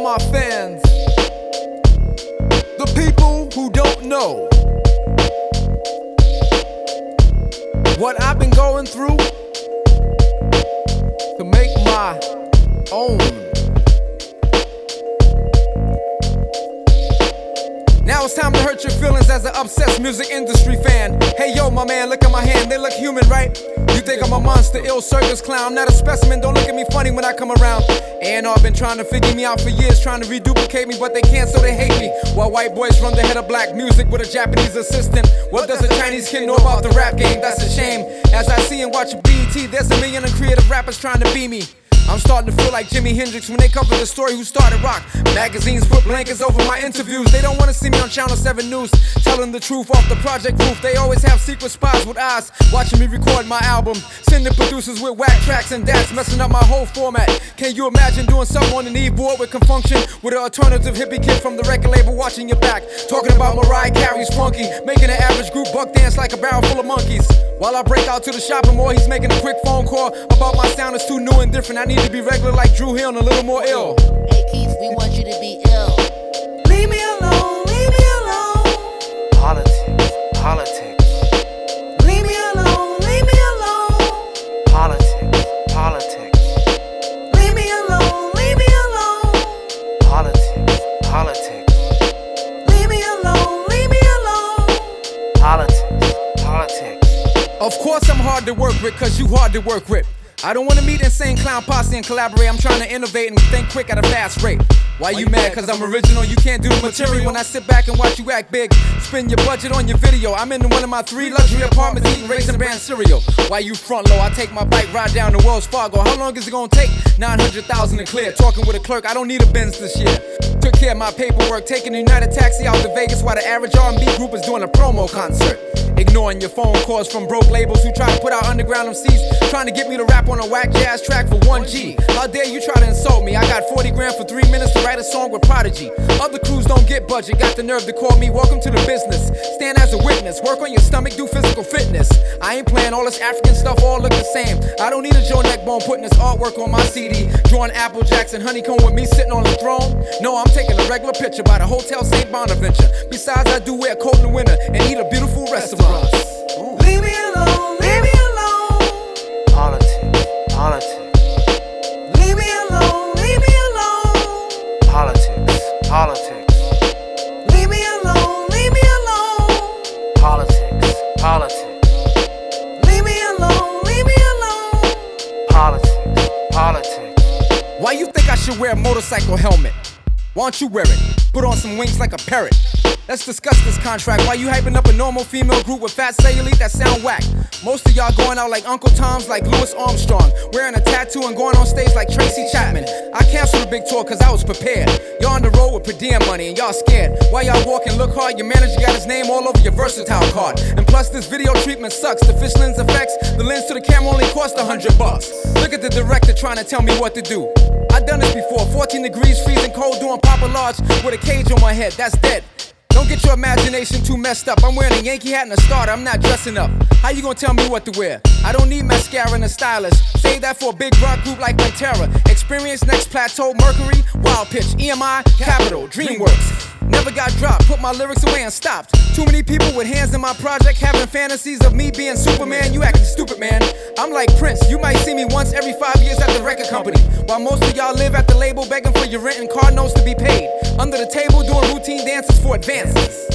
my fans, the people who don't know what I've been going through to make my own. Now it's time to hurt your feelings as an obsessed music industry fan. Hey yo, my man, look at my hand, they look human, right? You think I'm a monster, ill circus clown, not a specimen, don't look at me funny when I come around. A&R been trying to figure me out for years, trying to reduplicate me, but they can't, so they hate me. While white boys run the head of black music with a Japanese assistant. What does a Chinese kid know about the rap game? That's a shame. As I see and watch BET, there's a million of creative rappers trying to be me. I'm starting to feel like Jimi Hendrix when they cover the story who started rock. Magazines put blankets over my interviews. They don't want to see me on Channel 7 News telling the truth off the project roof. They always have secret spies with eyes watching me record my album. Sending producers with whack tracks and that's messing up my whole format. Can you imagine doing something on the knee board with Confunction, with an alternative hippie kid from the record label watching your back, talking about Mariah Carey's Funky, making an average group buck dance like a barrel full of monkeys. While I break out to the shopping mall, he's making a quick phone call about my sound is too new and different. I need to be regular like Drew Hill and a little more ill. Hey Keith, we want you to be ill. Leave me alone, leave me alone. Politics, politics. Leave me alone, leave me alone. Politics, politics. Leave me alone, leave me alone. Politics, politics. Leave me alone, leave me alone. Politics, politics. Of course I'm hard to work with, cause you hard to work with. I don't wanna meet insane clown posse and collaborate. I'm trying to innovate and think quick at a fast rate. Why you mad? Cause I'm original, you can't do the material. When I sit back and watch you act big, spend your budget on your video. I'm in one of my 3 luxury apartments eating Raisin Bran cereal. Why you front low? I take my bike ride down to Wells Fargo. How long is it gonna take? 900,000 to clear. Talking with a clerk, I don't need a Benz this year. Took care of my paperwork, taking a United Taxi out to Vegas while the average R&B group is doing a promo concert. Ignoring your phone calls from broke labels who try to put out underground MCs, trying to get me to rap on a whack jazz track for 1G. How dare you try to insult me? I got 40 grand for 3 minutes to write a song with Prodigy. Other crews don't get budget, got the nerve to call me. Welcome to the business, stand as a witness. Work on your stomach, do physical fitness. I ain't playing all this African stuff, all look the same. I don't need a Joe Neckbone putting this artwork on my CD, drawing Apple Jacks and honeycomb with me sitting on the throne. No, I'm taking a regular picture by the Hotel St. Bonaventure. Besides, I do wear a coat in the winter and eat a beautiful restaurant. Leave me alone, leave me alone. Politics, politics. Leave me alone, leave me alone. Politics, politics. Leave me alone, leave me alone. Politics, politics. Leave me alone, leave me alone. Politics, politics. Why you think I should wear a motorcycle helmet? Why don't you wear it? Put on some wings like a parrot. Let's discuss this contract. Why you hyping up a normal female group with fat cellulite that sound whack? Most of y'all going out like Uncle Tom's, like Louis Armstrong, wearing a tattoo and going on stage like Tracy Chapman. I canceled the big tour cause I was prepared. Y'all on the road with per diem money and y'all scared. Why y'all walking look hard? Your manager got his name all over your versatile card. And plus this video treatment sucks. The fish lens effects, the lens to the camera only cost $100. Look at the director trying to tell me what to do. I done this before, 14 degrees, freezing cold, doing Papa Large with a cage on my head, that's dead. Don't get your imagination too messed up. I'm wearing a Yankee hat and a starter, I'm not dressing up. How you gonna tell me what to wear? I don't need mascara and a stylist. Save that for a big rock group like Pantera. Experience Next Plateau, Mercury, Wild Pitch, EMI, Capitol, DreamWorks. Never got dropped, put my lyrics away and stopped. Too many people with hands in my project having fantasies of me being Superman. You acting stupid, man. I'm like Prince, you might see me once every 5 years at the record company, while most of y'all live at the label begging for your rent and car notes to be paid. Under the table doing routine dances for advances.